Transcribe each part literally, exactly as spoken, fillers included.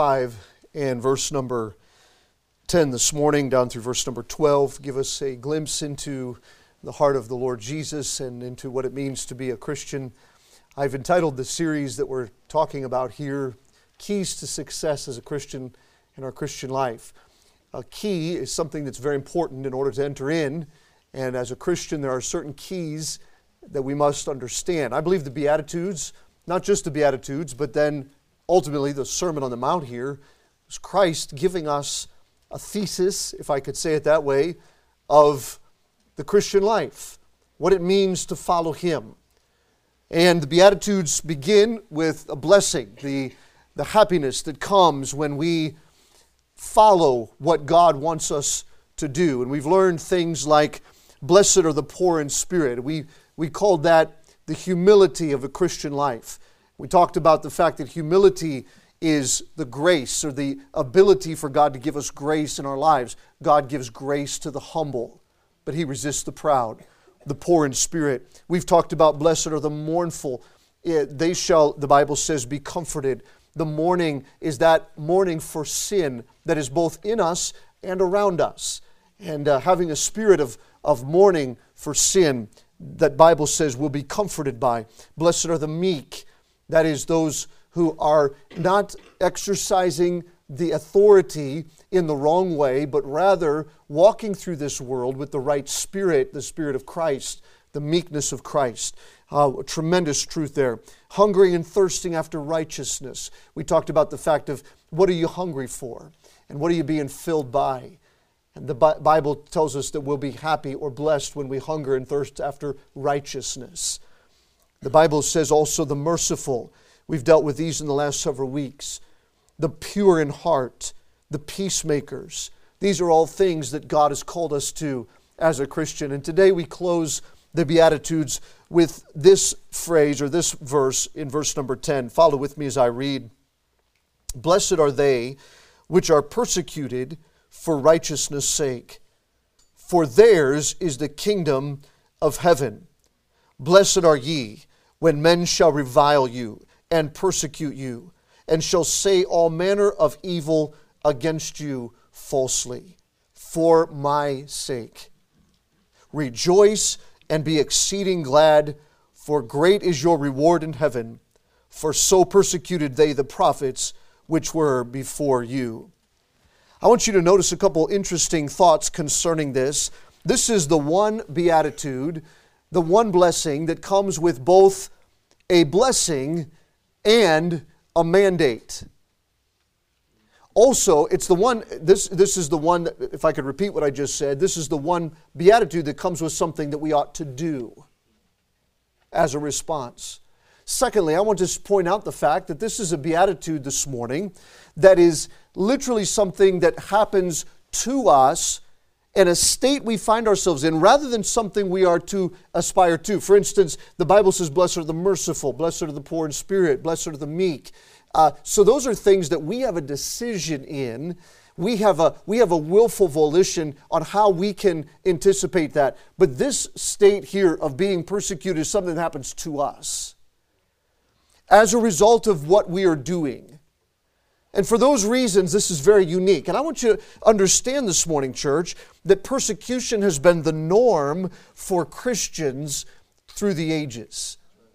five and verse number ten this morning down through verse number twelve give us a glimpse into the heart of the Lord Jesus and into what it means to be a Christian. I've entitled the series that we're talking about here, Keys to Success as a Christian in Our Christian Life. A key is something that's very important in order to enter in, and as a Christian there are certain keys that we must understand. I believe the Beatitudes, not just the Beatitudes, but then ultimately the Sermon on the Mount here, is Christ giving us a thesis, if I could say it that way, of the Christian life, what it means to follow Him. And the Beatitudes begin with a blessing, the, the happiness that comes when we follow what God wants us to do. And we've learned things like, blessed are the poor in spirit. We, we called that the humility of a Christian life. We talked about the fact that humility is the grace or the ability for God to give us grace in our lives. God gives grace to the humble, but He resists the proud, the poor in spirit. We've talked about blessed are the mournful. They shall, the Bible says, be comforted. The mourning is that mourning for sin that is both in us and around us. And uh, having a spirit of, of mourning for sin that Bible says we'll be comforted by. Blessed are the meek. That is those who are not exercising the authority in the wrong way, but rather walking through this world with the right spirit, the Spirit of Christ, the meekness of Christ. Uh, tremendous truth there. Hungering and thirsting after righteousness. We talked about the fact of what are you hungry for? And what are you being filled by? And the Bible tells us that we'll be happy or blessed when we hunger and thirst after righteousness. The Bible says also the merciful. We've dealt with these in the last several weeks. The pure in heart, the peacemakers. These are all things that God has called us to as a Christian. And today we close the Beatitudes with this phrase or this verse in verse number ten. Follow with me as I read. Blessed are they which are persecuted for righteousness' sake, for theirs is the kingdom of heaven. Blessed are ye when men shall revile you and persecute you, and shall say all manner of evil against you falsely, for my sake. Rejoice and be exceeding glad, for great is your reward in heaven, for so persecuted they the prophets which were before you. I want you to notice a couple interesting thoughts concerning this. This is the one beatitude, the one blessing that comes with both a blessing and a mandate. Also, it's the one, this, this is the one, that, if I could repeat what I just said, this is the one beatitude that comes with something that we ought to do as a response. Secondly, I want to point out the fact that this is a beatitude this morning that is literally something that happens to us in a state we find ourselves in rather than something we are to aspire to. For instance, the Bible says, blessed are the merciful, blessed are the poor in spirit, blessed are the meek. Uh, so those are things that we have a decision in. We have a, we have a willful volition on how we can anticipate that. But this state here of being persecuted is something that happens to us as a result of what we are doing. And for those reasons, this is very unique. And I want you to understand this morning, church, that persecution has been the norm for Christians through the ages.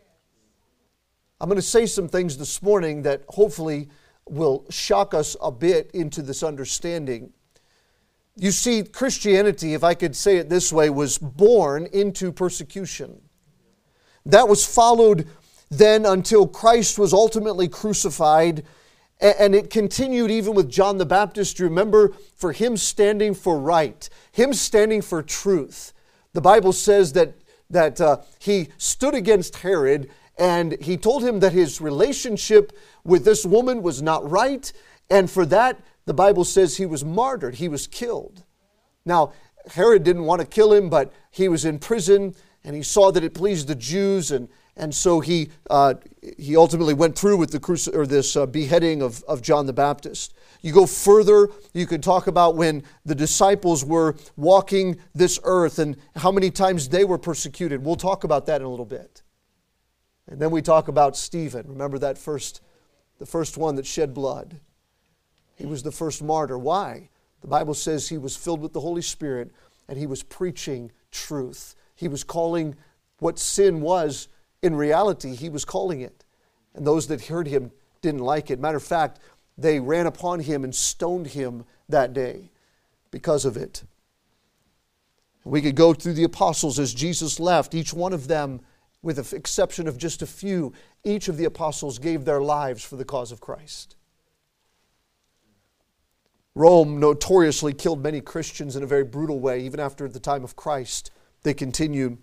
I'm going to say some things this morning that hopefully will shock us a bit into this understanding. You see, Christianity, if I could say it this way, was born into persecution. That was followed then until Christ was ultimately crucified. And it continued even with John the Baptist. You remember, for him standing for right, him standing for truth. The Bible says that, that uh, he stood against Herod and he told him that his relationship with this woman was not right. And for that, the Bible says he was martyred. He was killed. Now, Herod didn't want to kill him, but he was in prison and he saw that it pleased the Jews, and And so he uh, he ultimately went through with the cruci- or this uh, beheading of, of John the Baptist. You go further, you could talk about when the disciples were walking this earth and how many times they were persecuted. We'll talk about that in a little bit. And then we talk about Stephen. Remember that first, the first one that shed blood. He was the first martyr. Why? The Bible says he was filled with the Holy Spirit and he was preaching truth. He was calling what sin was, in reality, he was calling it. And those that heard him didn't like it. Matter of fact, they ran upon him and stoned him that day because of it. We could go through the apostles as Jesus left. Each one of them, with the exception of just a few, each of the apostles gave their lives for the cause of Christ. Rome notoriously killed many Christians in a very brutal way, even after the time of Christ. They continued.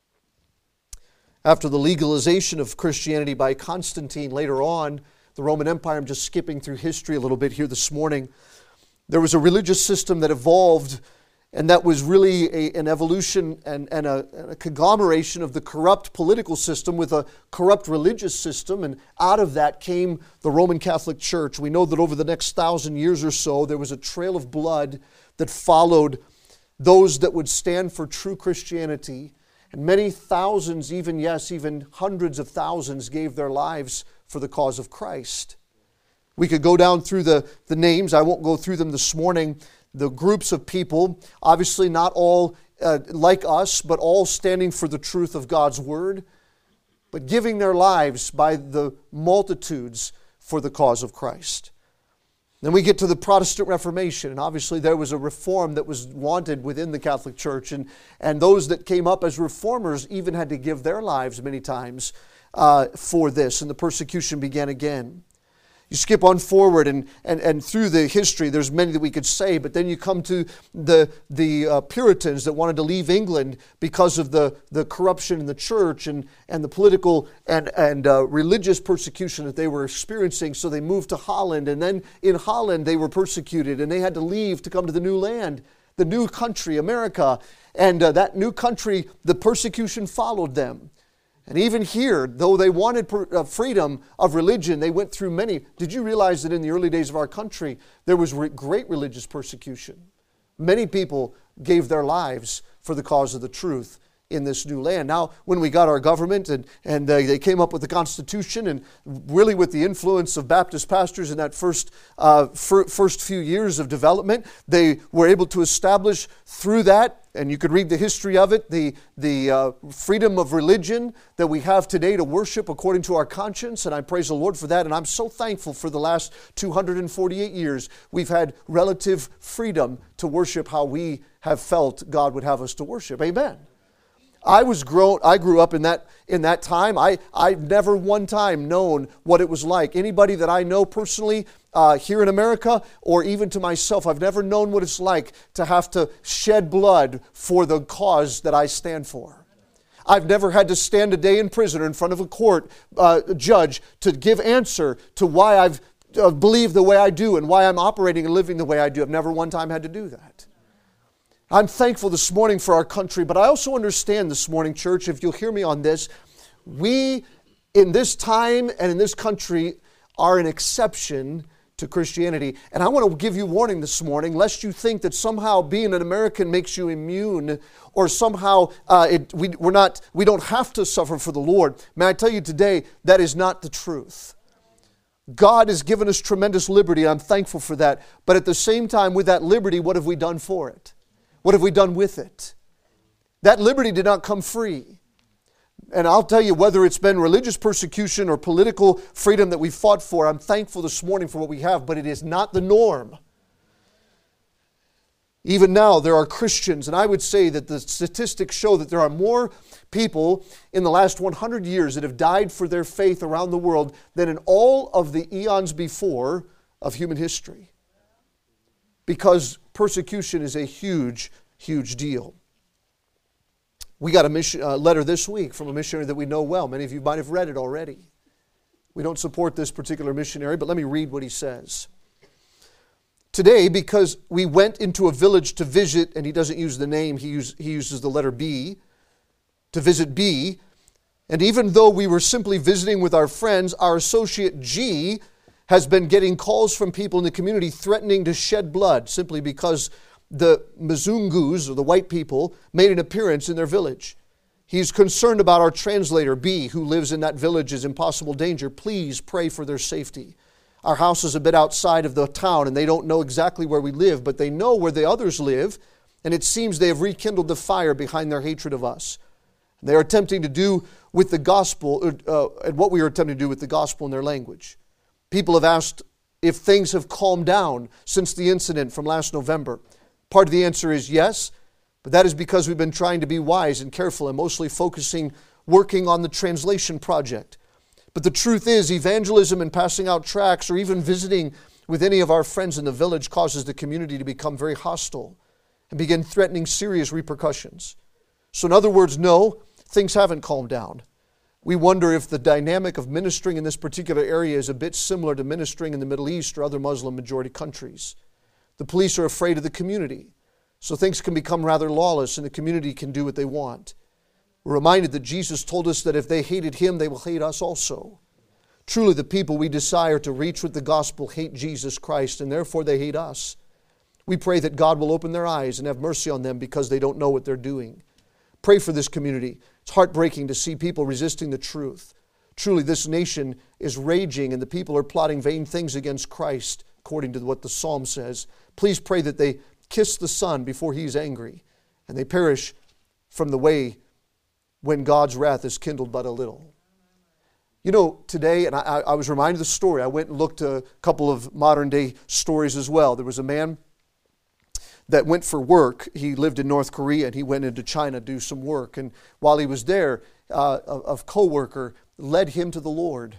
After the legalization of Christianity by Constantine later on, the Roman Empire, I'm just skipping through history a little bit here this morning, there was a religious system that evolved, and that was really a, an evolution and, and, a, and a conglomeration of the corrupt political system with a corrupt religious system. And out of that came the Roman Catholic Church. We know that over the next thousand years or so, there was a trail of blood that followed those that would stand for true Christianity. And many thousands, even, yes, even hundreds of thousands gave their lives for the cause of Christ. We could go down through the, the names. I won't go through them this morning. The groups of people, obviously not all uh, like us, but all standing for the truth of God's Word, but giving their lives by the multitudes for the cause of Christ. Then we get to the Protestant Reformation, and obviously there was a reform that was wanted within the Catholic Church, and, and those that came up as reformers even had to give their lives many times uh, for this, and the persecution began again. You skip on forward and, and, and through the history, there's many that we could say, but then you come to the, the uh, Puritans that wanted to leave England because of the, the corruption in the church and, and the political and, and uh, religious persecution that they were experiencing. So they moved to Holland, and then in Holland they were persecuted, and they had to leave to come to the new land, the new country, America. And uh, that new country, the persecution followed them. And even here, though they wanted per, uh, freedom of religion, they went through many. Did you realize that in the early days of our country, there was re- great religious persecution? Many people gave their lives for the cause of the truth in this new land. Now, when we got our government and, and they, they came up with the Constitution, and really with the influence of Baptist pastors in that first, uh, fir- first few years of development, they were able to establish through that, and you could read the history of it, the, the uh, freedom of religion that we have today to worship according to our conscience, and I praise the Lord for that, and I'm so thankful for the last two hundred forty-eight years we've had relative freedom to worship how we have felt God would have us to worship. Amen. I was grown. I grew up in that in that time. I I've never one time known what it was like. Anybody that I know personally uh, here in America, or even to myself, I've never known what it's like to have to shed blood for the cause that I stand for. I've never had to stand a day in prison or in front of a court uh, judge to give answer to why I've uh, believed the way I do and why I'm operating and living the way I do. I've never one time had to do that. I'm thankful this morning for our country, but I also understand this morning, church, if you'll hear me on this, we in this time and in this country are an exception to Christianity. And I want to give you warning this morning, lest you think that somehow being an American makes you immune, or somehow uh, it, we, we're not, we don't have to suffer for the Lord. May I tell you today, that is not the truth. God has given us tremendous liberty. I'm thankful for that. But at the same time, with that liberty, what have we done for it? What have we done with it? That liberty did not come free. And I'll tell you, whether it's been religious persecution or political freedom that we fought for, I'm thankful this morning for what we have, but it is not the norm. Even now, there are Christians, and I would say that the statistics show that there are more people in the last one hundred years that have died for their faith around the world than in all of the eons before of human history. Because persecution is a huge, huge deal. We got a mission, uh, letter this week from a missionary that we know well. Many of you might have read it already. We don't support this particular missionary, but let me read what he says. Today, because we went into a village to visit, and he doesn't use the name, he, use, he uses the letter B, to visit B, and even though we were simply visiting with our friends, our associate G has been getting calls from people in the community threatening to shed blood simply because the Mzungus, or the white people, made an appearance in their village. He's concerned about our translator, B, who lives in that village, is in possible danger. Please pray for their safety. Our house is a bit outside of the town, and they don't know exactly where we live, but they know where the others live, and it seems they have rekindled the fire behind their hatred of us. They are attempting to do with the gospel, uh, and what we are attempting to do with the gospel in their language. People have asked if things have calmed down since the incident from last November. Part of the answer is yes, but that is because we've been trying to be wise and careful and mostly focusing, working on the translation project. But the truth is, evangelism and passing out tracts or even visiting with any of our friends in the village causes the community to become very hostile and begin threatening serious repercussions. So in other words, no, things haven't calmed down. We wonder if the dynamic of ministering in this particular area is a bit similar to ministering in the Middle East or other Muslim majority countries. The police are afraid of the community, so things can become rather lawless and the community can do what they want. We're reminded that Jesus told us that if they hated Him, they will hate us also. Truly, the people we desire to reach with the gospel hate Jesus Christ, and therefore they hate us. We pray that God will open their eyes and have mercy on them because they don't know what they're doing. Pray for this community. It's heartbreaking to see people resisting the truth. Truly, this nation is raging and the people are plotting vain things against Christ, according to what the Psalm says. Please pray that they kiss the Son before He's angry and they perish from the way when God's wrath is kindled but a little. You know, today, and I, I was reminded of the story. I went and looked at a couple of modern day stories as well. There was a man that went for work. He lived in North Korea and he went into China to do some work. And while he was there, uh, a, a co-worker led him to the Lord.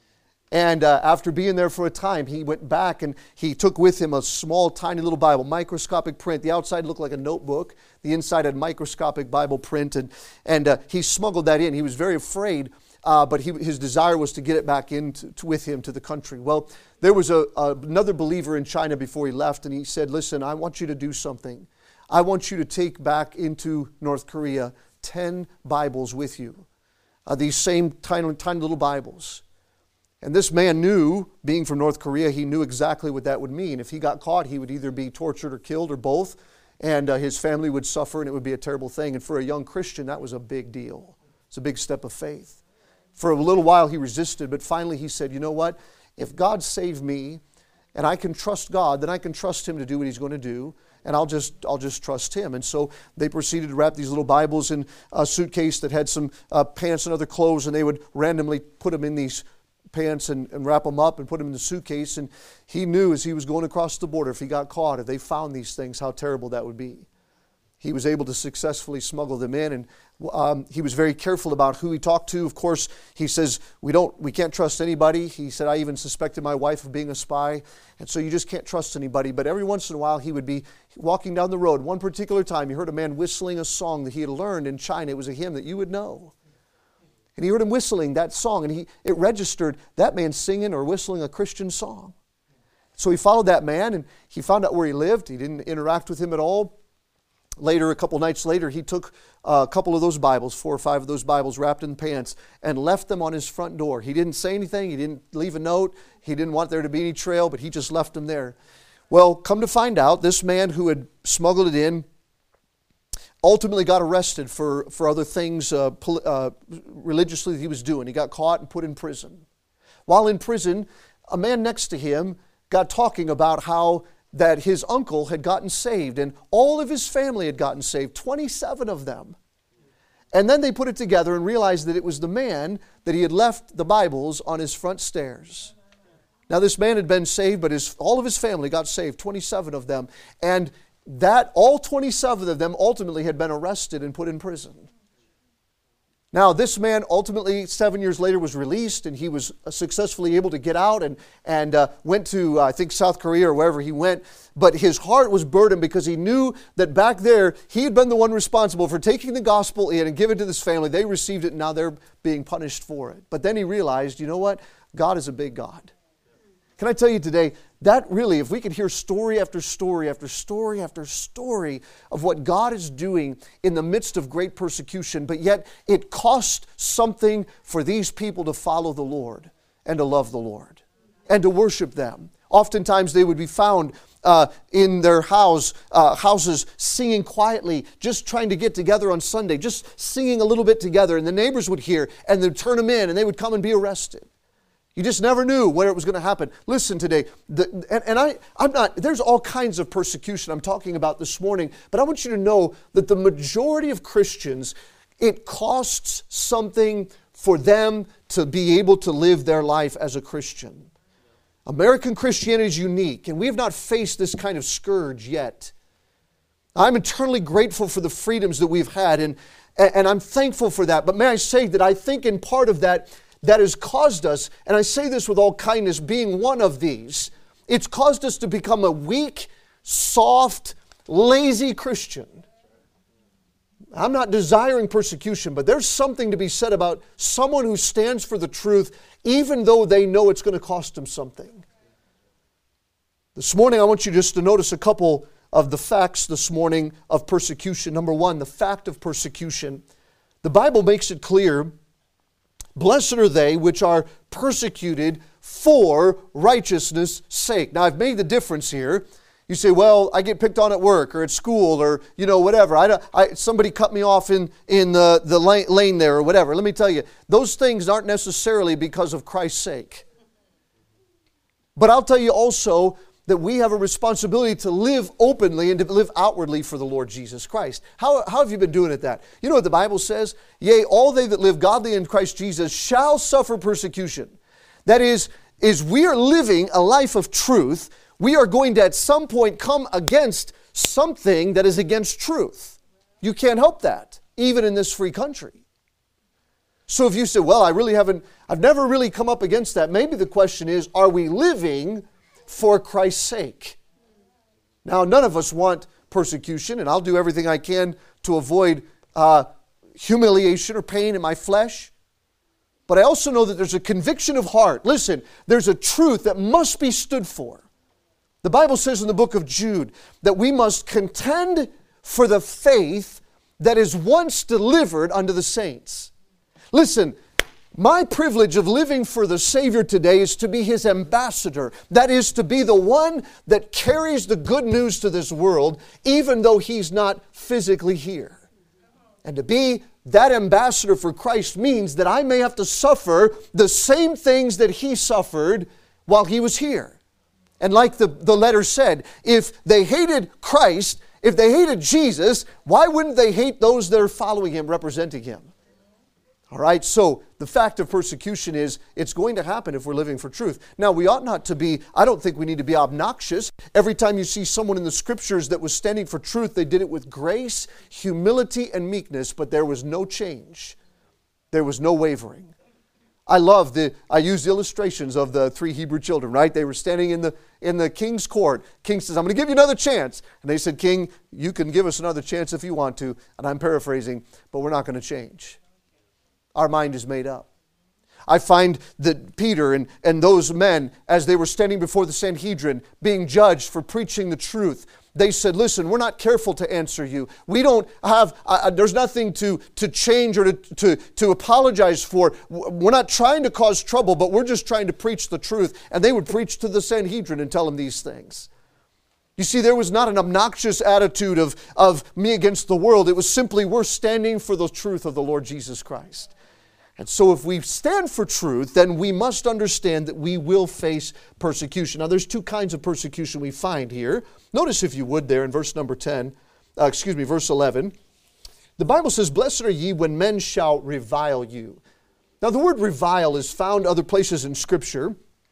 And uh, after being there for a time, he went back and he took with him a small, tiny little Bible, microscopic print. The outside looked like a notebook. The inside had microscopic Bible print. And, and uh, he smuggled that in. He was very afraid, uh, but he, his desire was to get it back in to, to, with him to the country. Well, there was a, a, another believer in China before he left, and he said, listen, I want you to do something. I want you to take back into North Korea ten Bibles with you, uh, these same tiny, tiny little Bibles. And this man knew, being from North Korea, he knew exactly what that would mean. If he got caught, he would either be tortured or killed or both, and uh, his family would suffer, and it would be a terrible thing. And for a young Christian, that was a big deal. It's a big step of faith. For a little while, he resisted, but finally he said, you know what? If God saved me, and I can trust God, then I can trust Him to do what He's going to do, and I'll just I'll just trust Him. And so they proceeded to wrap these little Bibles in a suitcase that had some uh, pants and other clothes, and they would randomly put them in these pants and, and wrap them up and put them in the suitcase. And he knew as he was going across the border, if he got caught, if they found these things, how terrible that would be. He was able to successfully smuggle them in, and um, he was very careful about who he talked to. Of course, he says, we don't, we can't trust anybody. He said, I even suspected my wife of being a spy, and so you just can't trust anybody. But every once in a while, he would be walking down the road. One particular time, he heard a man whistling a song that he had learned in China. It was a hymn that you would know. And he heard him whistling that song, and he it registered that man singing or whistling a Christian song. So he followed that man, and he found out where he lived. He didn't interact with him at all. Later, a couple nights later, he took a couple of those Bibles, four or five of those Bibles wrapped in pants, and left them on his front door. He didn't say anything. He didn't leave a note. He didn't want there to be any trail, but he just left them there. Well, come to find out, this man who had smuggled it in ultimately got arrested for, for other things uh, pol- uh, religiously that he was doing. He got caught and put in prison. While in prison, a man next to him got talking about how that his uncle had gotten saved and all of his family had gotten saved, twenty-seven of them. And then they put it together and realized that it was the man that he had left the Bibles on his front stairs. Now this man had been saved, but his, all of his family got saved, twenty-seven of them. And that all twenty-seven of them ultimately had been arrested and put in prison. Now, this man ultimately, seven years later, was released, and he was successfully able to get out and, and uh, went to, uh, I think, South Korea or wherever he went. But his heart was burdened because he knew that back there, he had been the one responsible for taking the gospel in and giving it to this family. They received it, and now they're being punished for it. But then he realized, you know what? God is a big God. Can I tell you today, that really, if we could hear story after story after story after story of what God is doing in the midst of great persecution, but yet it cost something for these people to follow the Lord and to love the Lord and to worship them. Oftentimes they would be found uh, in their house, uh, houses singing quietly, just trying to get together on Sunday, just singing a little bit together, and the neighbors would hear and they'd turn them in and they would come and be arrested. You just never knew where it was going to happen. Listen today, the, and, and I, I'm not, there's all kinds of persecution I'm talking about this morning, but I want you to know that the majority of Christians, it costs something for them to be able to live their life as a Christian. American Christianity is unique, and we have not faced this kind of scourge yet. I'm eternally grateful for the freedoms that we've had, and, and I'm thankful for that. But may I say that I think in part of that, that has caused us, and I say this with all kindness, being one of these, it's caused us to become a weak, soft, lazy Christian. I'm not desiring persecution, but there's something to be said about someone who stands for the truth, even though they know it's going to cost them something. This morning, I want you just to notice a couple of the facts this morning of persecution. Number one, the fact of persecution. The Bible makes it clear, blessed are they which are persecuted for righteousness' sake. Now, I've made the difference here. You say, well, I get picked on at work or at school or, you know, whatever. I, I, somebody cut me off in, in the, the lane, lane there or whatever. Let me tell you, those things aren't necessarily because of Christ's sake. But I'll tell you also that we have a responsibility to live openly and to live outwardly for the Lord Jesus Christ. How, how have you been doing at that? You know what the Bible says? Yea, all they that live godly in Christ Jesus shall suffer persecution. That is, is we are living a life of truth. We are going to at some point come against something that is against truth. You can't help that, even in this free country. So if you say, well, I really haven't, I've never really come up against that, maybe the question is, are we living for Christ's sake? Now, none of us want persecution, and I'll do everything I can to avoid uh, humiliation or pain in my flesh. But I also know that there's a conviction of heart. Listen, there's a truth that must be stood for. The Bible says in the book of Jude that we must contend for the faith that is once delivered unto the saints. Listen, my privilege of living for the Savior today is to be His ambassador. That is to be the one that carries the good news to this world, even though He's not physically here. And to be that ambassador for Christ means that I may have to suffer the same things that He suffered while He was here. And like the, the letter said, if they hated Christ, if they hated Jesus, why wouldn't they hate those that are following Him, representing Him? All right, so the fact of persecution is it's going to happen if we're living for truth. Now, we ought not to be, I don't think we need to be obnoxious. Every time you see someone in the Scriptures that was standing for truth, they did it with grace, humility, and meekness, but there was no change. There was no wavering. I love the, I use the illustrations of the three Hebrew children, right? They were standing in the in the king's court. King says, I'm going to give you another chance. And they said, King, you can give us another chance if you want to. And I'm paraphrasing, but we're not going to change. Our mind is made up. I find that Peter and, and those men, as they were standing before the Sanhedrin, being judged for preaching the truth, they said, listen, we're not careful to answer you. We don't have, uh, there's nothing to, to change or to, to, to apologize for. We're not trying to cause trouble, but we're just trying to preach the truth. And they would preach to the Sanhedrin and tell them these things. You see, there was not an obnoxious attitude of, of me against the world. It was simply we're standing for the truth of the Lord Jesus Christ. And so if we stand for truth, then we must understand that we will face persecution. Now, there's two kinds of persecution we find here. Notice, if you would, there in verse number ten, uh, excuse me, verse eleven. The Bible says, blessed are ye when men shall revile you. Now, the word revile is found other places in Scripture.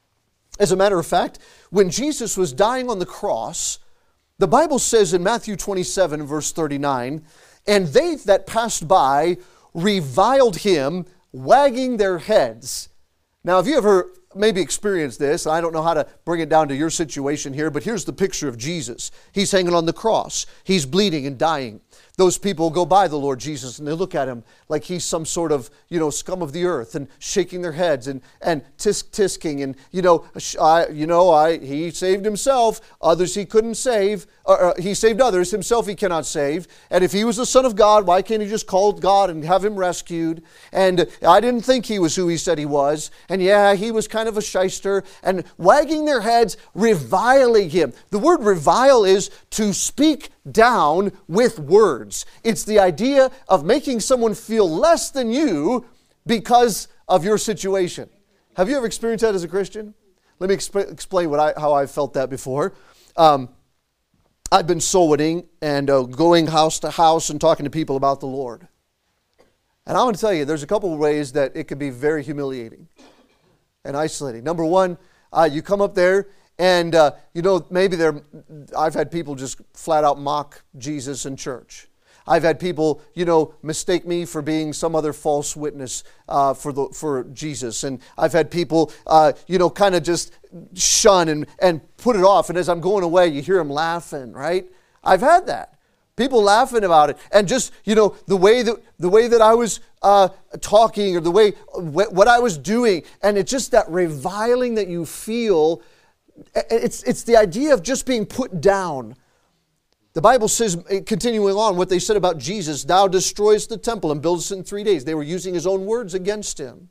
As a matter of fact, when Jesus was dying on the cross, the Bible says in Matthew twenty-seven, verse thirty-nine, and they that passed by reviled Him, wagging their heads. Now, have you ever maybe experienced this? I don't know how to bring it down to your situation here, but here's the picture of Jesus. He's hanging on the cross. He's bleeding and dying. Those people go by the Lord Jesus and they look at Him like He's some sort of, you know, scum of the earth and shaking their heads and, and tisk tisking and, you know, I, you know, I, He saved Himself. Others He couldn't save. Or, or He saved others. Himself He cannot save. And if He was the Son of God, why can't He just call God and have Him rescued? And I didn't think He was who He said He was. And yeah, He was kind of a shyster. And wagging their heads, reviling Him. The word revile is to speak down with words. It's the idea of making someone feel less than you because of your situation. Have you ever experienced that as a Christian? Let me exp- explain what I, how I've felt that before. Um, I've been soul winning and uh, going house to house and talking to people about the Lord. And I'm going to tell you, there's a couple of ways that it can be very humiliating and isolating. Number one, uh, you come up there and, uh, you know, maybe they're, I've had people just flat out mock Jesus in church. I've had people, you know, mistake me for being some other false witness uh, for the for Jesus. And I've had people, uh, you know, kind of just shun and, and put it off. And as I'm going away, you hear them laughing, right? I've had that. People laughing about it, and just, you know, the way that the way that I was uh, talking, or the way what I was doing, and it's just that reviling that you feel. It's it's the idea of just being put down. The Bible says, continuing on, what they said about Jesus: "Thou destroyest the temple and buildest it in three days." They were using his own words against him.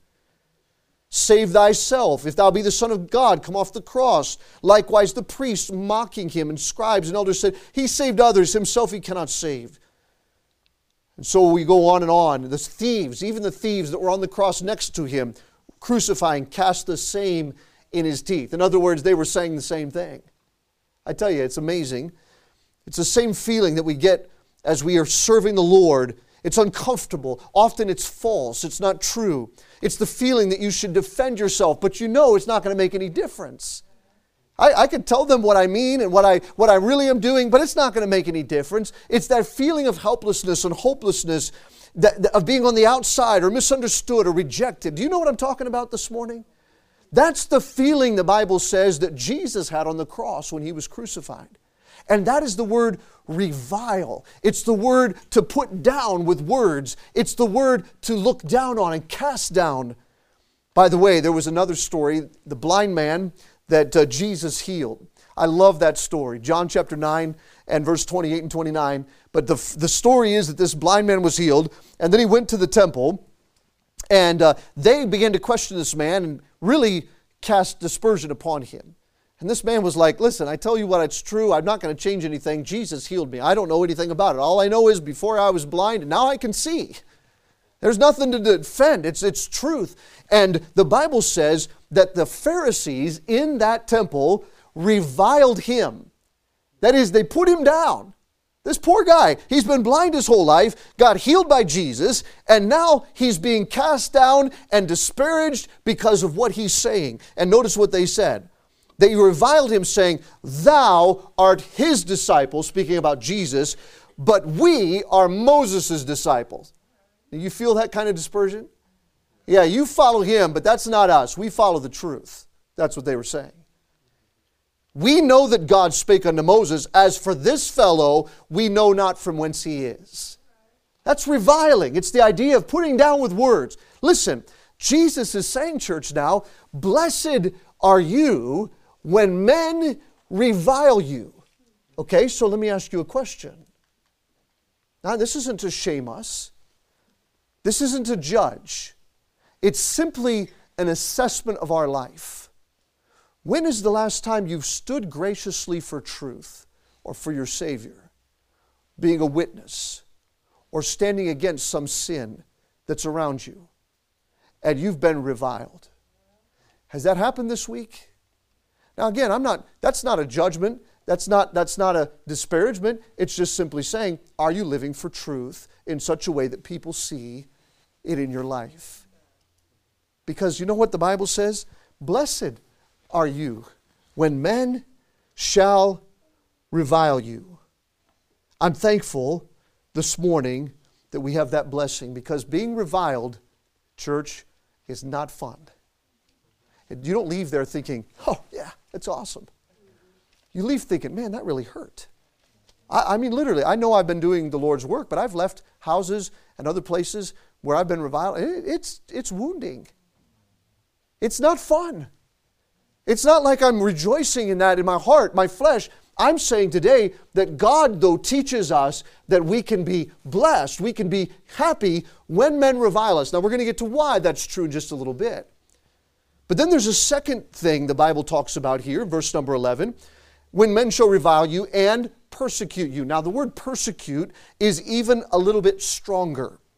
"Save thyself. If thou be the Son of God, come off the cross." Likewise, the priests mocking him, and scribes and elders said, "He saved others, himself he cannot save." And so we go on and on. The thieves, even the thieves that were on the cross next to him, crucifying, cast the same in his teeth. In other words, they were saying the same thing. I tell you, it's amazing. It's the same feeling that we get as we are serving the Lord. It's uncomfortable. Often it's false. It's not true. It's the feeling that you should defend yourself, but you know it's not going to make any difference. I, I can tell them what I mean and what I what I really am doing, but it's not going to make any difference. It's that feeling of helplessness and hopelessness, that, that, of being on the outside or misunderstood or rejected. Do you know what I'm talking about this morning? That's the feeling the Bible says that Jesus had on the cross when he was crucified. And that is the word revile. It's the word to put down with words. It's the word to look down on and cast down. By the way, there was another story, the blind man that uh, Jesus healed. I love that story. John chapter nine and verse twenty-eight and twenty-nine. But the, the story is that this blind man was healed, and then he went to the temple, and uh, they began to question this man and really cast dispersion upon him. And this man was like, "Listen, I tell you what, it's true. I'm not going to change anything. Jesus healed me. I don't know anything about it. All I know is before I was blind and now I can see." There's nothing to defend. It's, it's truth. And the Bible says that the Pharisees in that temple reviled him. That is, they put him down. This poor guy, he's been blind his whole life, got healed by Jesus, and now he's being cast down and disparaged because of what he's saying. And notice what they said. They reviled him, saying, "Thou art his disciple," speaking about Jesus, "but we are Moses' disciples." Do you feel that kind of dispersion? Yeah, you follow him, but that's not us. We follow the truth. That's what they were saying. "We know that God spake unto Moses. As for this fellow, we know not from whence he is." That's reviling. It's the idea of putting down with words. Listen, Jesus is saying, church, now, "Blessed are you when men revile you." Okay, so let me ask you a question. Now, this isn't to shame us. This isn't to judge. It's simply an assessment of our life. When is the last time you've stood graciously for truth or for your Savior, being a witness or standing against some sin that's around you, and you've been reviled? Has that happened this week? Now again, I'm not, that's not a judgment. That's not, that's not a disparagement. It's just simply saying, are you living for truth in such a way that people see it in your life? Because you know what the Bible says? "Blessed are you when men shall revile you." I'm thankful this morning that we have that blessing, because being reviled, church, is not fun. You don't leave there thinking, "Oh yeah, that's awesome." You leave thinking, "Man, that really hurt." I, I mean, literally, I know I've been doing the Lord's work, but I've left houses and other places where I've been reviled. It, it's, it's wounding. It's not fun. It's not like I'm rejoicing in that in my heart, my flesh. I'm saying today that God, though, teaches us that we can be blessed, we can be happy when men revile us. Now, we're going to get to why that's true in just a little bit. But then there's a second thing the Bible talks about here, verse number eleven. "When men shall revile you and persecute you." Now, the word persecute is even a little bit stronger.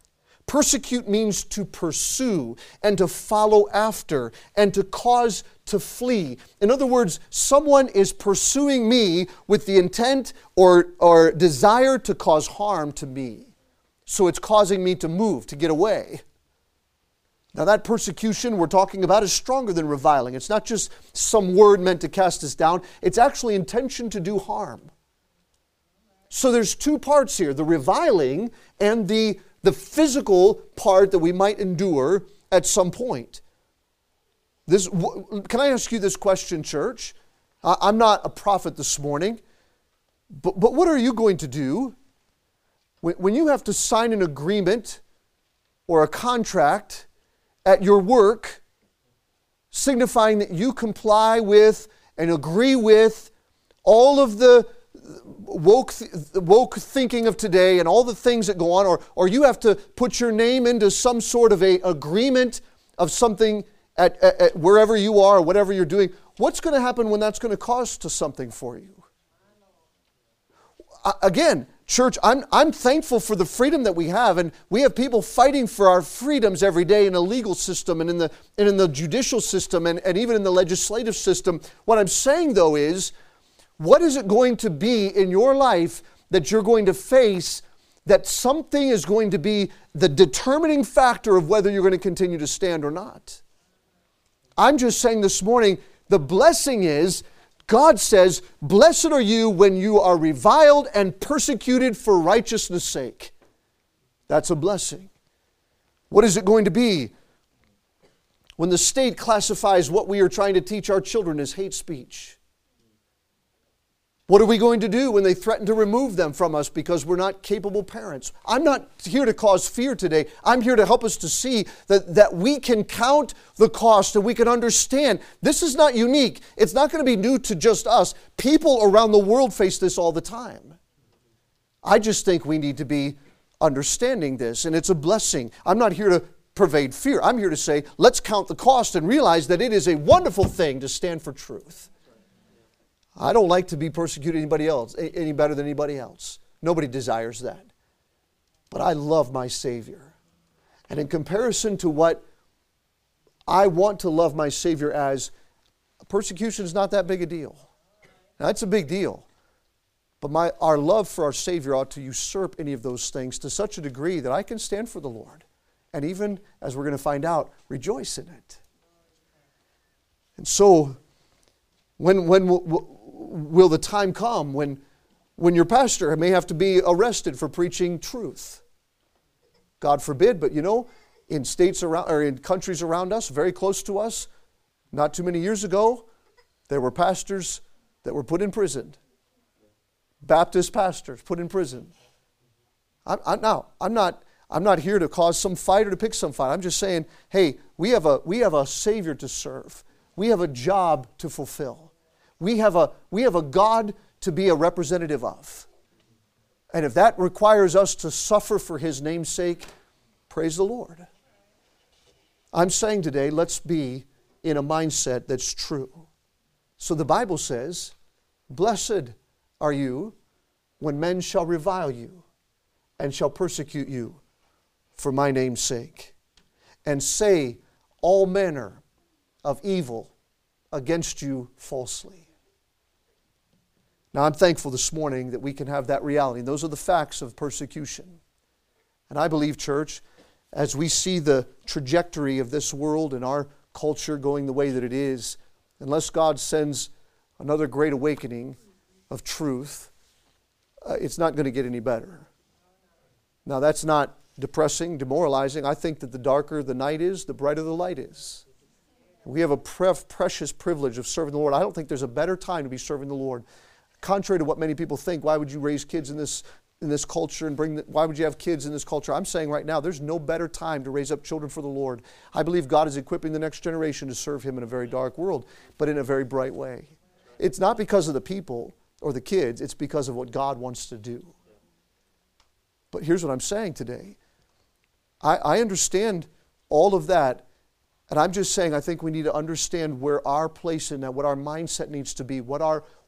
Persecute means to pursue and to follow after and to cause to flee. In other words, someone is pursuing me with the intent or, or desire to cause harm to me. So it's causing me to move, to get away. Now that persecution we're talking about is stronger than reviling. It's not just some word meant to cast us down. It's actually intention to do harm. So there's two parts here, the reviling and the, the physical part that we might endure at some point. This, can I ask you this question, church? I'm not a prophet this morning, but, but what are you going to do when, when you have to sign an agreement or a contract at your work signifying that you comply with and agree with all of the woke woke thinking of today and all the things that go on, or, or you have to put your name into some sort of a agreement of something at, at, at wherever you are or whatever you're doing. What's going to happen when that's going to cost to something for you? Uh, again, church, I'm, I'm thankful for the freedom that we have, and we have people fighting for our freedoms every day in the legal system and in the, and in the judicial system and, and even in the legislative system. What I'm saying, though, is what is it going to be in your life that you're going to face that something is going to be the determining factor of whether you're going to continue to stand or not? I'm just saying this morning, the blessing is, God says, blessed are you when you are reviled and persecuted for righteousness' sake. That's a blessing. What is it going to be when the state classifies what we are trying to teach our children as hate speech? What are we going to do when they threaten to remove them from us because we're not capable parents? I'm not here to cause fear today. I'm here to help us to see that, that we can count the cost and we can understand. This is not unique. It's not going to be new to just us. People around the world face this all the time. I just think we need to be understanding this, and it's a blessing. I'm not here to pervade fear. I'm here to say, let's count the cost and realize that it is a wonderful thing to stand for truth. I don't like to be persecuted anybody else, any better than anybody else. Nobody desires that. But I love my Savior. And in comparison to what I want to love my Savior as, persecution is not that big a deal. Now, it's a big deal. But my, our love for our Savior ought to usurp any of those things to such a degree that I can stand for the Lord. And even, as we're going to find out, rejoice in it. And so, when, when will, will the time come when, when your pastor may have to be arrested for preaching truth? God forbid, but you know, in states around, or in countries around us, very close to us, not too many years ago, there were pastors that were put in prison. Baptist pastors put in prison. I'm, I'm, now, I'm not, I'm not here to cause some fight or to pick some fight. I'm just saying, hey, we have a, we have a Savior to serve. We have a job to fulfill. We have a, we have a God to be a representative of. And if that requires us to suffer for His name's sake, praise the Lord. I'm saying today, let's be in a mindset that's true. So the Bible says, blessed are you when men shall revile you and shall persecute you for my name's sake, and say all manner of evil against you falsely. Now, I'm thankful this morning that we can have that reality. Those are the facts of persecution. And I believe, church, as we see the trajectory of this world and our culture going the way that it is, unless God sends another great awakening of truth, uh, it's not going to get any better. Now, that's not depressing, demoralizing. I think that the darker the night is, the brighter the light is. We have a pre- precious privilege of serving the Lord. I don't think there's a better time to be serving the Lord. Contrary to what many people think, why would you raise kids in this in this culture and bring the, why would you have kids in this culture? I'm saying right now, there's no better time to raise up children for the Lord. I believe God is equipping the next generation to serve Him in a very dark world, but in a very bright way. It's not because of the people or the kids, it's because of what God wants to do. But here's what I'm saying today. I, I understand all of that, and I'm just saying I think we need to understand where our place in that, what our mindset needs to be, what our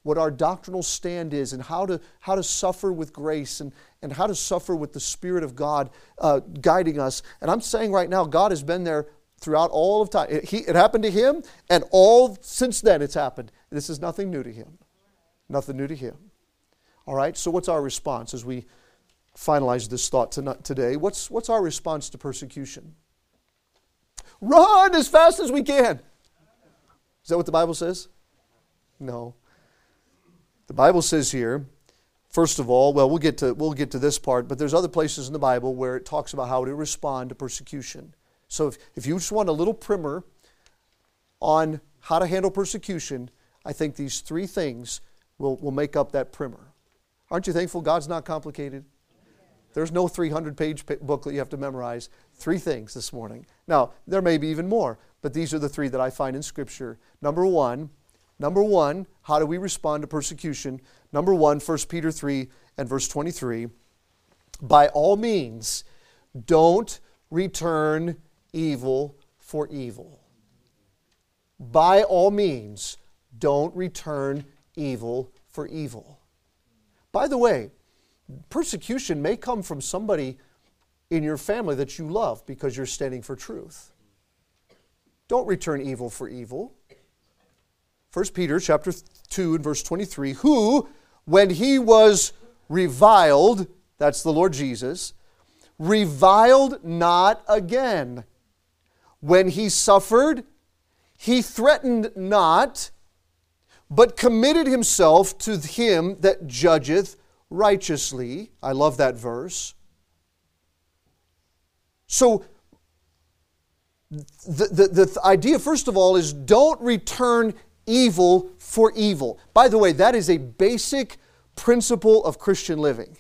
what our doctrinal stand is and how to, how to suffer with grace and, and how to suffer with the Spirit of God uh, guiding us. And I'm saying right now, God has been there throughout all of time. It, he, it happened to Him, and all since then it's happened. This is nothing new to Him. Nothing new to Him. All right, so what's our response as we finalize this thought tonight, today? What's, what's our response to persecution? Run as fast as we can. Is that what the Bible says? No. The Bible says here, first of all, well, we'll get to we'll get to this part, but there's other places in the Bible where it talks about how to respond to persecution. So if, if you just want a little primer on how to handle persecution, I think these three things will, will make up that primer. Aren't you thankful God's not complicated? There's no three hundred page booklet you have to memorize. Three things this morning. Now, there may be even more, but these are the three that I find in Scripture. Number one, Number one, how do we respond to persecution? Number one, First Peter three and verse twenty-three. By all means, don't return evil for evil. By all means, don't return evil for evil. By the way, persecution may come from somebody in your family that you love because you're standing for truth. Don't return evil for evil. First Peter chapter two and verse twenty-three, who, when He was reviled, that's the Lord Jesus, reviled not again. When He suffered, He threatened not, but committed Himself to Him that judgeth righteously. I love that verse. So, the, the, the idea, first of all, is don't return evil for evil. By the way, that is a basic principle of Christian living.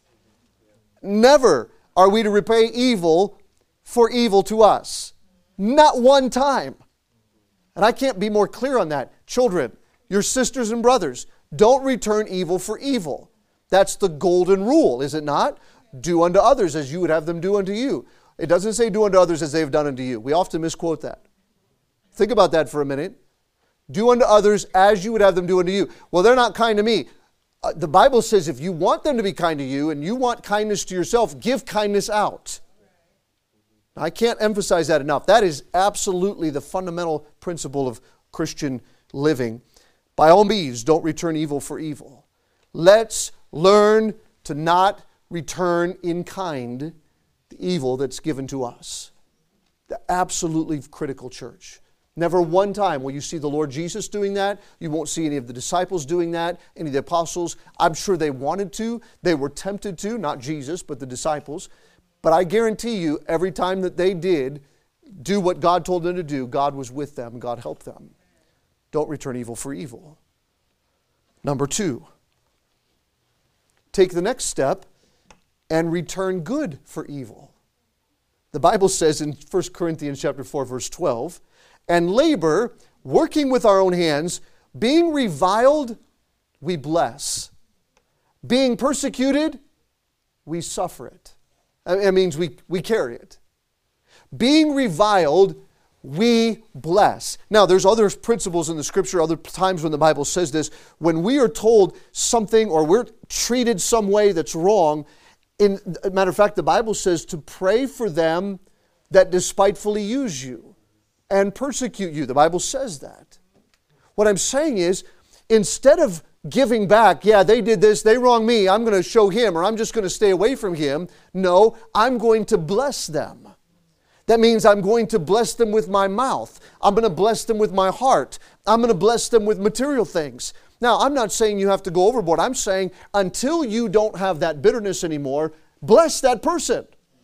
Never are we to repay evil for evil to us. Not one time. And I can't be more clear on that. Children, your sisters and brothers, don't return evil for evil. That's the golden rule, is it not? Do unto others as you would have them do unto you. It doesn't say do unto others as they have done unto you. We often misquote that. Think about that for a minute. Do unto others as you would have them do unto you. Well, they're not kind to me. Uh, the Bible says if you want them to be kind to you and you want kindness to yourself, give kindness out. I can't emphasize that enough. That is absolutely the fundamental principle of Christian living. By all means, don't return evil for evil. Let's learn to not return in kind the evil that's given to us. The absolutely critical, church. Never one time will you see the Lord Jesus doing that. You won't see any of the disciples doing that, any of the apostles. I'm sure they wanted to. They were tempted to, not Jesus, but the disciples. But I guarantee you, every time that they did do what God told them to do, God was with them. God helped them. Don't return evil for evil. Number two, take the next step and return good for evil. The Bible says in First Corinthians chapter four, verse twelve, and labor, working with our own hands, being reviled, we bless. Being persecuted, we suffer it. It means we, we carry it. Being reviled, we bless. Now, there's other principles in the Scripture, other times when the Bible says this. When we are told something or we're treated some way that's wrong, in matter of fact, the Bible says to pray for them that despitefully use you and persecute you. The Bible says that. What I'm saying is, instead of giving back, yeah, they did this, they wronged me, I'm going to show him, or I'm just going to stay away from him. No, I'm going to bless them. That means I'm going to bless them with my mouth. I'm going to bless them with my heart. I'm going to bless them with material things. Now, I'm not saying you have to go overboard. I'm saying until you don't have that bitterness anymore, bless that person.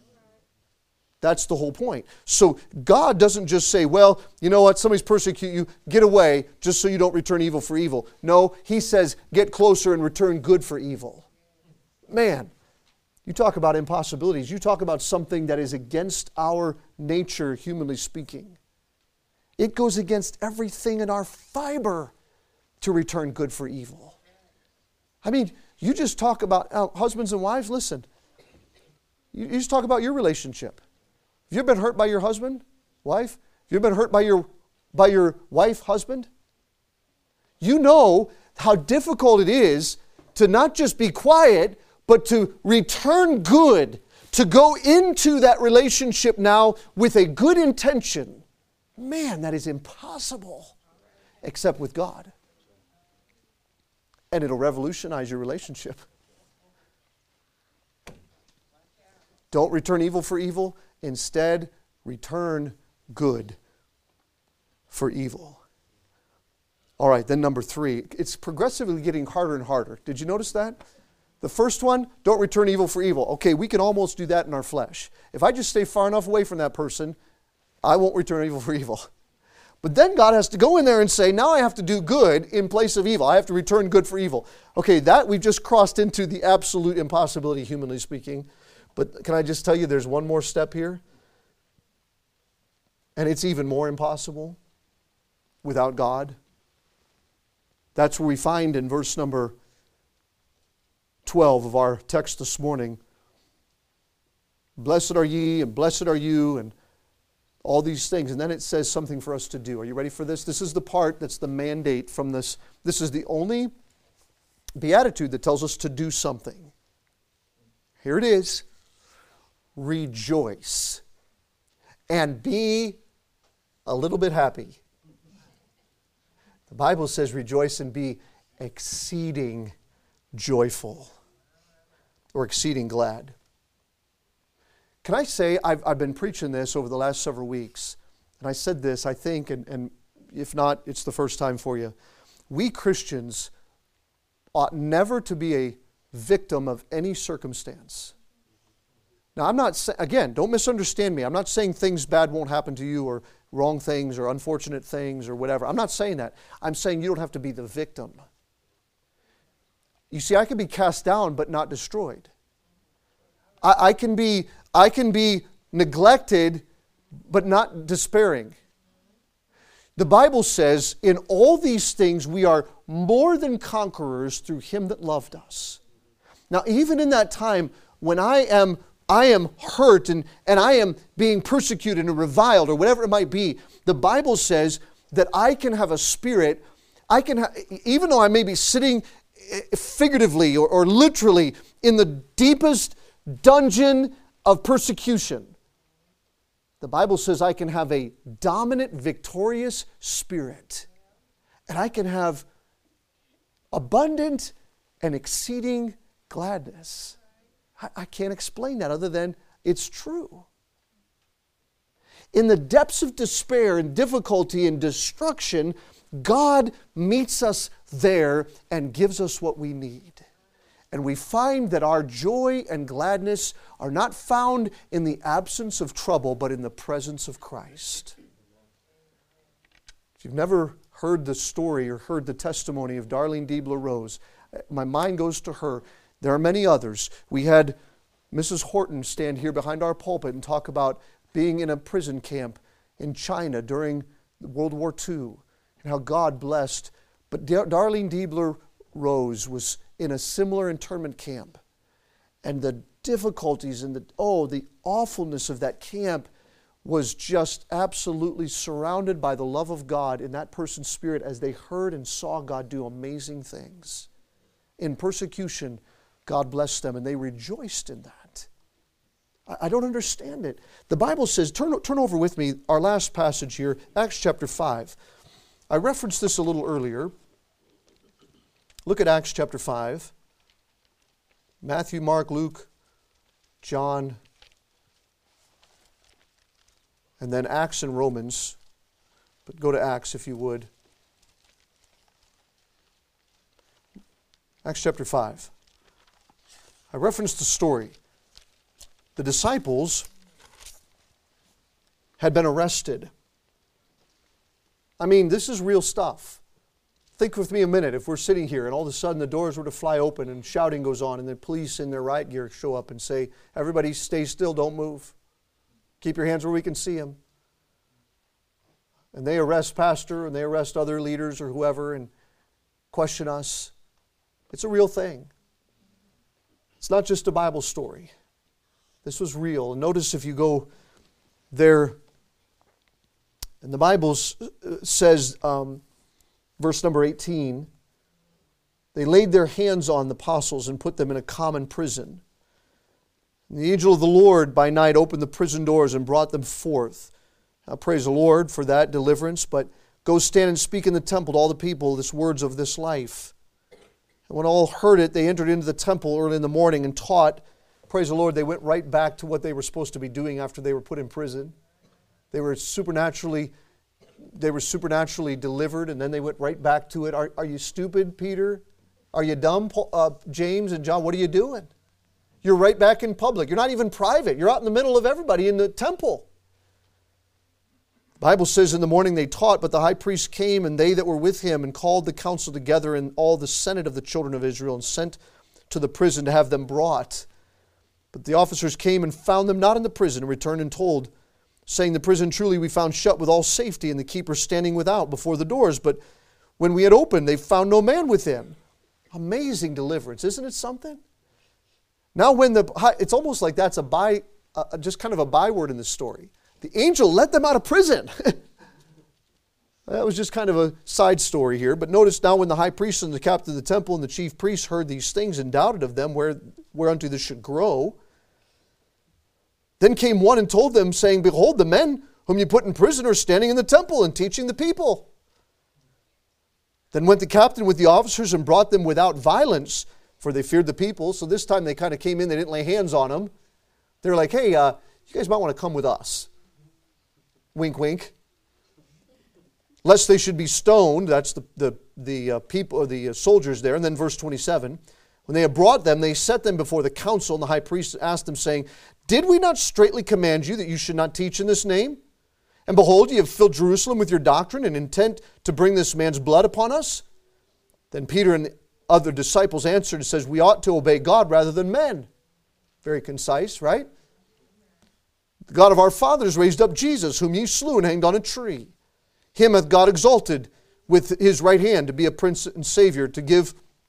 That's the whole point. So God doesn't just say, well, you know what, somebody's persecute you, get away just so you don't return evil for evil. No, He says, get closer and return good for evil. Man, you talk about impossibilities. You talk about something that is against our nature, humanly speaking. It goes against everything in our fiber to return good for evil. I mean, you just talk about uh, husbands and wives, listen. You, you just talk about your relationship. Have you ever been hurt by your husband, wife? Have you ever been hurt by your, by your wife, husband? You know how difficult it is to not just be quiet, but to return good, to go into that relationship now with a good intention. Man, that is impossible, except with God. And it'll revolutionize your relationship. Don't return evil for evil. Instead, return good for evil. All right, then number three. It's progressively getting harder and harder. Did you notice that? The first one, don't return evil for evil. Okay, we can almost do that in our flesh. If I just stay far enough away from that person, I won't return evil for evil. But then God has to go in there and say, now I have to do good in place of evil. I have to return good for evil. Okay, that we've just crossed into the absolute impossibility, humanly speaking. But can I just tell you, there's one more step here? And it's even more impossible without God. That's where we find in verse number twelve of our text this morning. Blessed are ye, and blessed are you, and all these things. And then it says something for us to do. Are you ready for this? This is the part that's the mandate from this. This is the only beatitude that tells us to do something. Here it is. Rejoice and be a little bit happy. The Bible says rejoice and be exceeding joyful or exceeding glad. Can I say, I've, I've been preaching this over the last several weeks, and I said this, I think, and, and if not, it's the first time for you. We Christians ought never to be a victim of any circumstance. Now, I'm not saying, again, don't misunderstand me. I'm not saying things bad won't happen to you or wrong things or unfortunate things or whatever. I'm not saying that. I'm saying you don't have to be the victim. You see, I can be cast down but not destroyed. I, I can be, I can be neglected but not despairing. The Bible says, in all these things we are more than conquerors through Him that loved us. Now, even in that time when I am I am hurt and, and I am being persecuted and reviled or whatever it might be, the Bible says that I can have a spirit, I can ha- even though I may be sitting figuratively or, or literally in the deepest dungeon of persecution, the Bible says I can have a dominant, victorious spirit. And I can have abundant and exceeding gladness. I can't explain that other than it's true. In the depths of despair and difficulty and destruction, God meets us there and gives us what we need. And we find that our joy and gladness are not found in the absence of trouble, but in the presence of Christ. If you've never heard the story or heard the testimony of Darlene Diebler Rose, my mind goes to her. There are many others. We had Missus Horton stand here behind our pulpit and talk about being in a prison camp in China during World War Two and how God blessed. But Darlene Diebler Rose was in a similar internment camp. And the difficulties and the, oh, the awfulness of that camp was just absolutely surrounded by the love of God in that person's spirit as they heard and saw God do amazing things. In persecution, God blessed them, and they rejoiced in that. I don't understand it. The Bible says, turn, turn over with me, our last passage here, Acts chapter five. I referenced this a little earlier. Look at Acts chapter five. Matthew, Mark, Luke, John, and then Acts and Romans. But go to Acts if you would. Acts chapter five. I referenced the story. The disciples had been arrested. I mean, this is real stuff. Think with me a minute. If we're sitting here and all of a sudden the doors were to fly open and shouting goes on and the police in their riot gear show up and say, everybody stay still, don't move. Keep your hands where we can see them. And they arrest pastor and they arrest other leaders or whoever and question us. It's a real thing. It's not just a Bible story. This was real. And notice if you go there, and the Bible says, um, verse number eighteen, they laid their hands on the apostles and put them in a common prison. And the angel of the Lord by night opened the prison doors and brought them forth. Now praise the Lord for that deliverance, but go stand and speak in the temple to all the people this words of this life. And when all heard it, they entered into the temple early in the morning and taught. Praise the Lord, they went right back to what they were supposed to be doing after they were put in prison. They were supernaturally, they were supernaturally delivered, and then they went right back to it. Are, are you stupid, Peter? Are you dumb, uh, James and John? What are you doing? You're right back in public. You're not even private. You're out in the middle of everybody in the temple. The Bible says in the morning they taught, but the high priest came and they that were with him and called the council together and all the senate of the children of Israel and sent to the prison to have them brought. But the officers came and found them not in the prison and returned and told, saying, the prison truly we found shut with all safety and the keeper standing without before the doors. But when we had opened, they found no man within. Amazing deliverance. Isn't it something? Now when the, it's almost like that's a by, uh, just kind of a byword in this story. The angel let them out of prison. That was just kind of a side story here. But notice now when the high priest and the captain of the temple and the chief priests heard these things and doubted of them where, whereunto this should grow, then came one and told them, saying, behold, the men whom you put in prison are standing in the temple and teaching the people. Then went the captain with the officers and brought them without violence, for they feared the people. So this time they kind of came in, they didn't lay hands on them. They were like, hey, uh, you guys might want to come with us. Wink, wink. Lest they should be stoned. That's the, the, the uh, people, or the uh, soldiers there. And then verse twenty-seven. When they had brought them, they set them before the council, and the high priest asked them, saying, did we not straitly command you that you should not teach in this name? And behold, ye have filled Jerusalem with your doctrine and intent to bring this man's blood upon us? Then Peter and the other disciples answered and says, we ought to obey God rather than men. Very concise, right? The God of our fathers raised up Jesus, whom ye slew and hanged on a tree. Him hath God exalted with his right hand to be a prince and savior, to give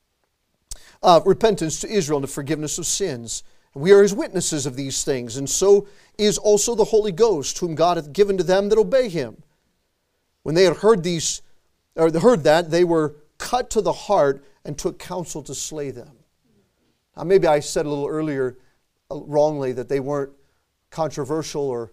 uh, repentance to Israel and the forgiveness of sins. And we are his witnesses of these things, and so is also the Holy Ghost, whom God hath given to them that obey him. When they had heard these, or heard that, they were cut to the heart and took counsel to slay them. Now maybe I said a little earlier wrongly that they weren't controversial or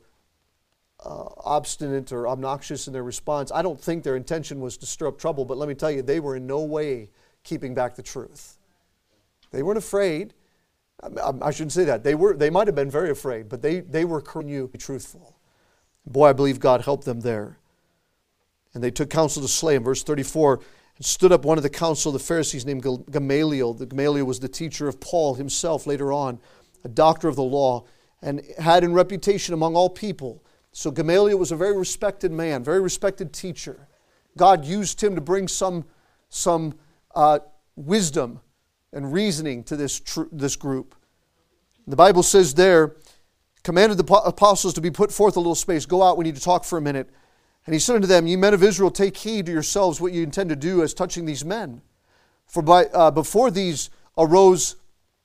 uh, obstinate or obnoxious in their response. I don't think their intention was to stir up trouble, but let me tell you, they were in no way keeping back the truth. They weren't afraid. I, I shouldn't say that. They were. They might have been very afraid, but they, they were you be truthful. Boy, I believe God helped them there. And they took counsel to slay him. Verse thirty-four, and stood up one of the council of the Pharisees named Gamaliel. The Gamaliel was the teacher of Paul himself later on, a doctor of the law, and had in reputation among all people. So Gamaliel was a very respected man, very respected teacher. God used him to bring some, some uh, wisdom and reasoning to this, tr- this group. The Bible says there, commanded the apostles to be put forth a little space. Go out, we need to talk for a minute. And he said unto them, ye men of Israel, take heed to yourselves what ye intend to do as touching these men. For by, uh, before these arose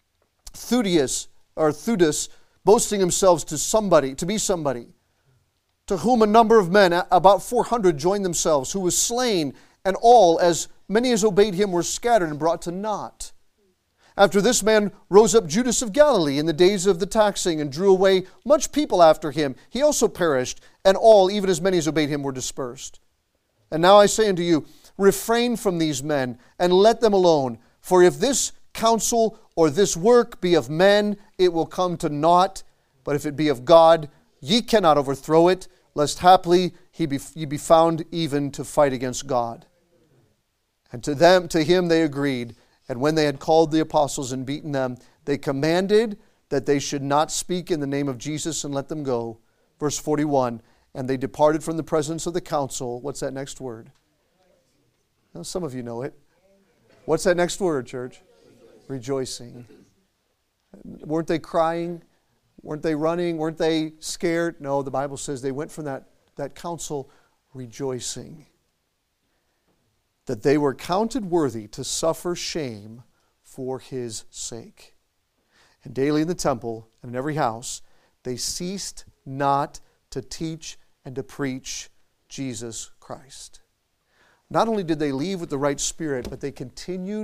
Theudius, or Theudas, boasting themselves to somebody, to be somebody, to whom a number of men, about four hundred, joined themselves, who was slain, and all, as many as obeyed him, were scattered and brought to naught. After this man rose up Judas of Galilee in the days of the taxing, and drew away much people after him. He also perished, and all, even as many as obeyed him, were dispersed. And now I say unto you, refrain from these men, and let them alone. For if this counsel or this work be of men, it will come to naught. But if it be of God, ye cannot overthrow it, lest haply he be, ye be found even to fight against God. And to them, to him they agreed. And when they had called the apostles and beaten them, they commanded that they should not speak in the name of Jesus, and let them go. Verse forty-one, and they departed from the presence of the council. What's that next word? Well, some of you know it. What's that next word, church? Rejoicing. Weren't they crying? Weren't they running? Weren't they scared? No, the Bible says they went from that, that council rejoicing. That they were counted worthy to suffer shame for his sake. And daily in the temple and in every house, they ceased not to teach and to preach Jesus Christ. Not only did they leave with the right spirit, but they continued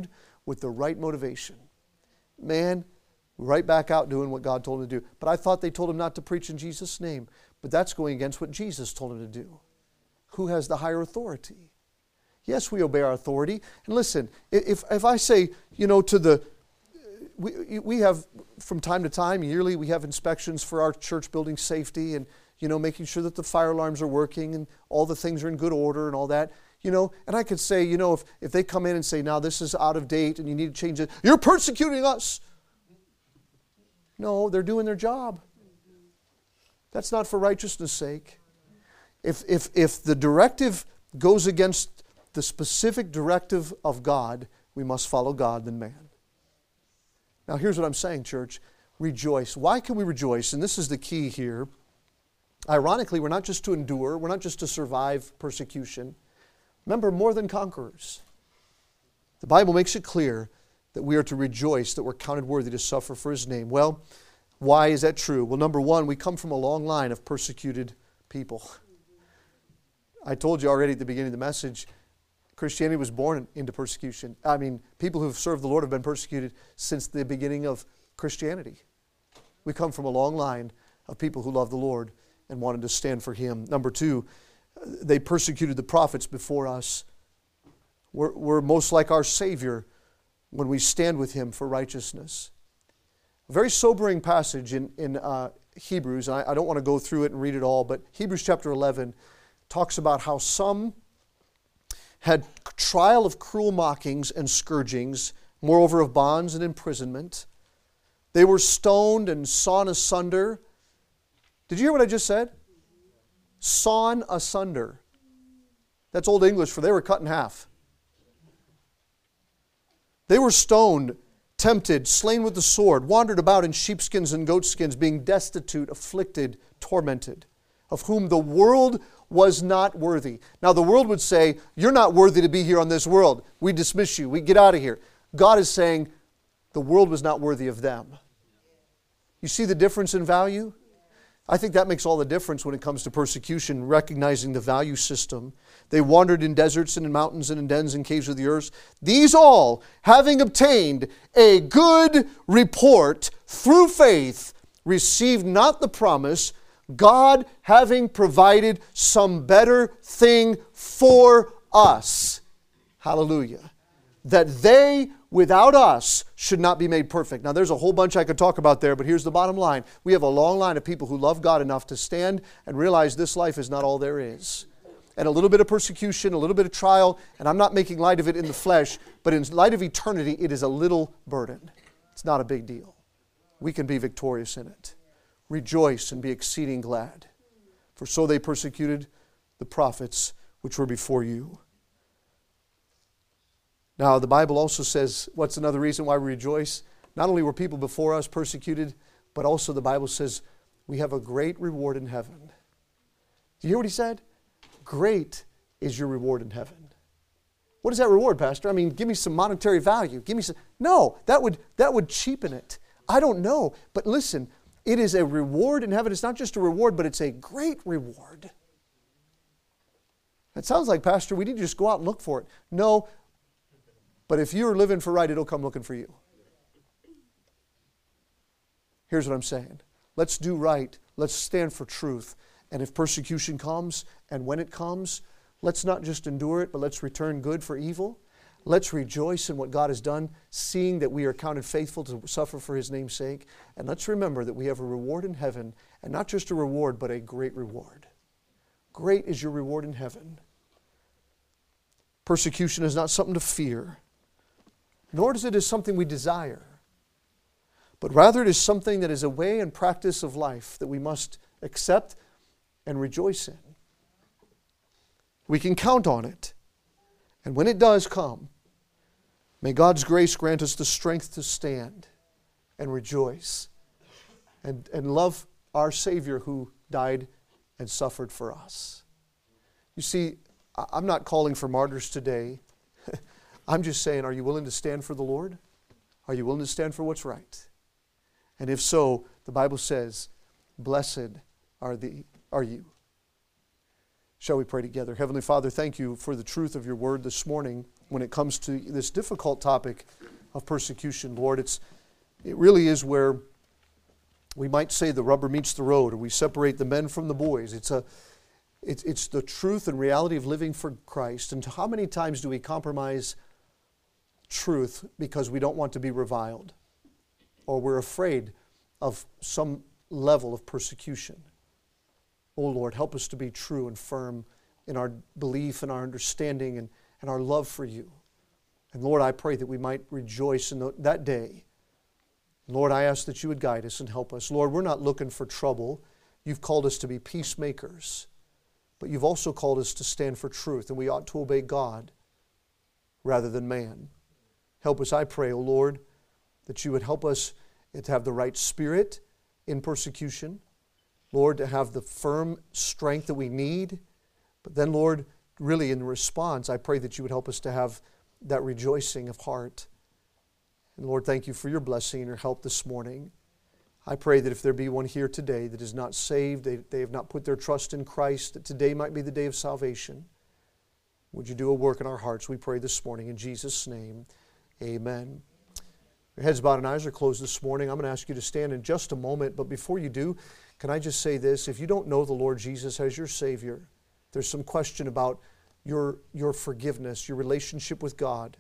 with the right motivation. Man, right back out doing what God told him to do. But I thought they told him not to preach in Jesus' name. But that's going against what Jesus told him to do. Who has the higher authority? Yes, we obey our authority. And listen, if, if I say, you know, to the, we, we have, from time to time, yearly, we have inspections for our church building safety and, you know, making sure that the fire alarms are working and all the things are in good order and all that. You know, and I could say, you know, if, if they come in and say, now this is out of date and you need to change it, you're persecuting us. No, they're doing their job. That's not for righteousness' sake. If, if, if the directive goes against the specific directive of God, we must follow God than man. Now here's what I'm saying, church. Rejoice. Why can we rejoice? And this is the key here. Ironically, we're not just to endure. We're not just to survive persecution. Remember, more than conquerors. The Bible makes it clear that we are to rejoice, that we're counted worthy to suffer for His name. Well, why is that true? Well, number one, we come from a long line of persecuted people. I told you already at the beginning of the message, Christianity was born into persecution. I mean, people who have served the Lord have been persecuted since the beginning of Christianity. We come from a long line of people who love the Lord and wanted to stand for Him. Number two, they persecuted the prophets before us. We're, we're most like our Savior when we stand with Him for righteousness. A very sobering passage in, in uh, Hebrews. I, I don't want to go through it and read it all, but Hebrews chapter eleven talks about how some had trial of cruel mockings and scourgings, moreover of bonds and imprisonment. They were stoned and sawn asunder. Did you hear what I just said? Sawn asunder. That's Old English for they were cut in half. They were stoned, tempted, slain with the sword, wandered about in sheepskins and goatskins, being destitute, afflicted, tormented, of whom the world was not worthy. Now the world would say, you're not worthy to be here on this world. We dismiss you. We get out of here. God is saying, the world was not worthy of them. You see the difference in value? I think that makes all the difference when it comes to persecution, recognizing the value system. They wandered in deserts and in mountains and in dens and caves of the earth. These all, having obtained a good report through faith, received not the promise, God having provided some better thing for us. Hallelujah. That they without us should not be made perfect. Now there's a whole bunch I could talk about there, but here's the bottom line. We have a long line of people who love God enough to stand and realize this life is not all there is. And a little bit of persecution, a little bit of trial, and I'm not making light of it in the flesh, but in light of eternity, it is a little burden. It's not a big deal. We can be victorious in it. Rejoice and be exceeding glad. For so they persecuted the prophets which were before you. Now, the Bible also says, what's another reason why we rejoice? Not only were people before us persecuted, but also the Bible says we have a great reward in heaven. Do you hear what he said? Great is your reward in heaven. What is that reward, Pastor? I mean, give me some monetary value. Give me some. No, that would, that would cheapen it. I don't know. But listen, it is a reward in heaven. It's not just a reward, but it's a great reward. It sounds like, Pastor, we need to just go out and look for it. No, but if you're living for right, it'll come looking for you. Here's what I'm saying. Let's do right. Let's stand for truth. And if persecution comes, and when it comes, let's not just endure it, but let's return good for evil. Let's rejoice in what God has done, seeing that we are counted faithful to suffer for His name's sake. And let's remember that we have a reward in heaven, and not just a reward, but a great reward. Great is your reward in heaven. Persecution is not something to fear, nor is it as something we desire, but rather it is something that is a way and practice of life that we must accept and rejoice in. We can count on it. And when it does come, may God's grace grant us the strength to stand and rejoice and, and love our Savior who died and suffered for us. You see, I'm not calling for martyrs today. I'm just saying, are you willing to stand for the Lord? Are you willing to stand for what's right? And if so, the Bible says, blessed are thee, are you. Shall we pray together? Heavenly Father, thank you for the truth of your word this morning when it comes to this difficult topic of persecution. Lord, it's it really is where we might say the rubber meets the road, or we separate the men from the boys. It's a it's, it's the truth and reality of living for Christ. And how many times do we compromise truth because we don't want to be reviled, or we're afraid of some level of persecution? Oh Lord, help us to be true and firm in our belief and our understanding and, and our love for you. And Lord, I pray that we might rejoice in the, that day. Lord, I ask that you would guide us and help us. Lord, we're not looking for trouble. You've called us to be peacemakers, but you've also called us to stand for truth, and we ought to obey God rather than man. Help us, I pray, O Lord, that you would help us to have the right spirit in persecution. Lord, to have the firm strength that we need. But then, Lord, really in response, I pray that you would help us to have that rejoicing of heart. And Lord, thank you for your blessing and your help this morning. I pray that if there be one here today that is not saved, they, they have not put their trust in Christ, that today might be the day of salvation. Would you do a work in our hearts? We pray this morning in Jesus' name. Amen. Your heads bowed and eyes are closed this morning. I'm going to ask you to stand in just a moment, but before you do, can I just say this? If you don't know the Lord Jesus as your Savior, there's some question about your, your forgiveness, your relationship with God.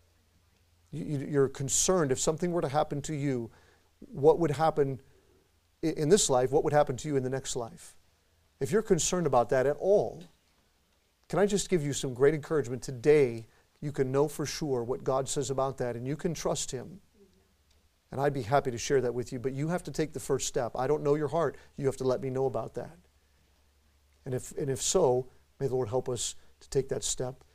You, you're concerned if something were to happen to you, what would happen in this life, what would happen to you in the next life? If you're concerned about that at all, can I just give you some great encouragement? Today, you can know for sure what God says about that, and you can trust Him. And I'd be happy to share that with you, but you have to take the first step. I don't know your heart. You have to let me know about that. And if, and if so, may the Lord help us to take that step.